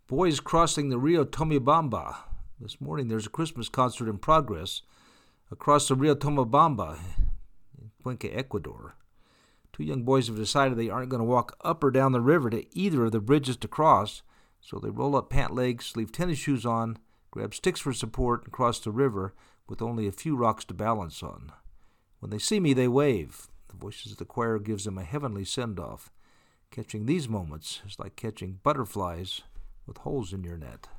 Boys crossing the Rio Tomebamba. This morning there's a Christmas concert in progress across the Rio Tomebamba in Cuenca, Ecuador. Two young boys have decided they aren't going to walk up or down the river to either of the bridges to cross, so they roll up pant legs, leave tennis shoes on, grab sticks for support, and cross the river with only a few rocks to balance on. When they see me, they wave. The voices of the choir gives them a heavenly send-off. Catching these moments is like catching butterflies with holes in your net.